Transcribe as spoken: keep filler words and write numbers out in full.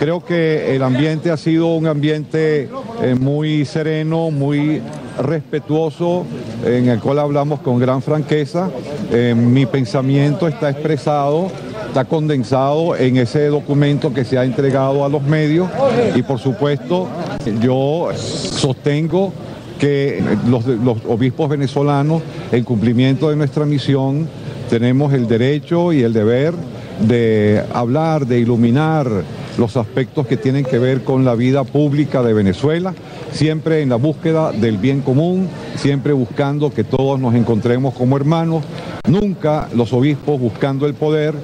Creo que el ambiente ha sido un ambiente eh, muy sereno, muy respetuoso, en el cual hablamos con gran franqueza. Eh, mi pensamiento está expresado, está condensado en ese documento que se ha entregado a los medios y por supuesto yo sostengo que los, los obispos venezolanos, en cumplimiento de nuestra misión, tenemos el derecho y el deber de hablar, de iluminar los aspectos que tienen que ver con la vida pública de Venezuela, siempre en la búsqueda del bien común, siempre buscando que todos nos encontremos como hermanos, nunca los obispos buscando el poder,